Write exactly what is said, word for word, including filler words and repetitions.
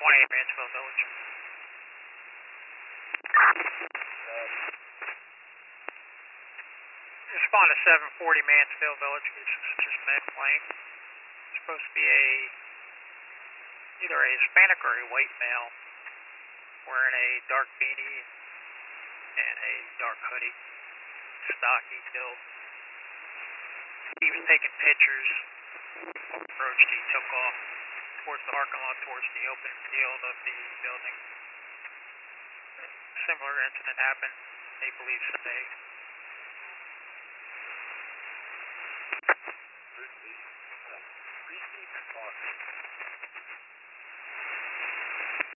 twenty-eight Mansfield Village. Respond to seven forty Mansfield Village. This is just mid-plane. It's supposed to be a either a Hispanic or a white male wearing a dark beanie and a dark hoodie, stocky build. He was taking pictures. Approached, he took off towards the parking lot, towards the open field of the building. Similar incident happened, they believe today. Receive talk.